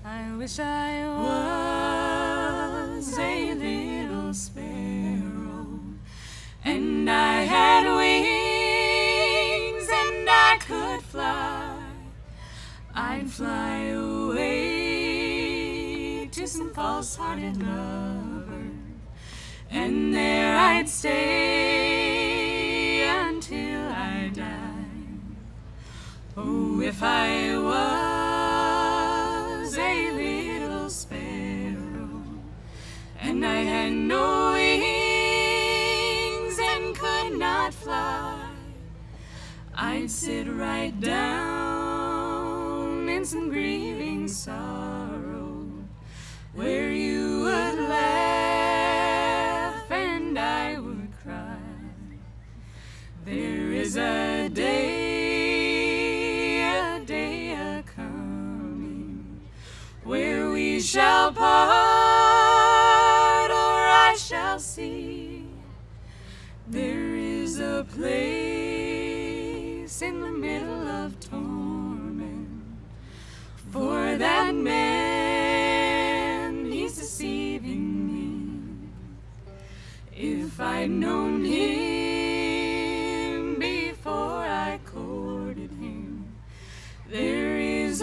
I wish I was a little sparrow, and I had wings, and I could fly. I'd fly away to some false-hearted lover, and there I'd stay until I died. Oh, if I was a little sparrow, and I had no wings and could not fly, I'd sit right down in some grieving sorrow, where you would laugh and I would cry. There is a day a-coming, where we shall part, or I shall see. There is a place in the middle of torment for that man, he's deceiving me. If I'd known him before I courted him, there is a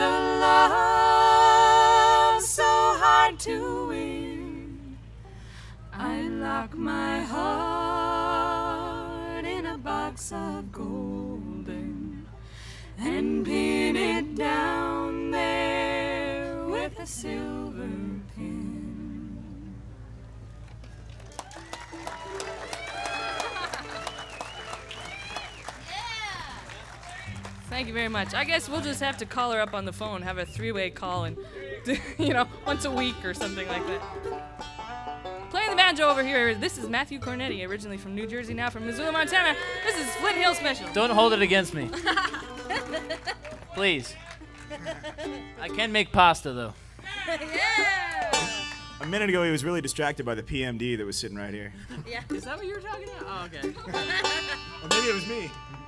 love so hard to win. I lock my heart in a box of golden and pin it down there with a silver pin. Thank you very much. I guess we'll just have to call her up on the phone, have a three-way call, and once a week or something like that. Playing the banjo over here, this is Matthew Cornetti, originally from New Jersey, now from Missoula, Montana. This is Flint Hill Special. Don't hold it against me. Please. I can make pasta, though. Yeah! A minute ago, he was really distracted by the PMD that was sitting right here. Yeah. Is that what you were talking about? Oh, okay. Or maybe it was me.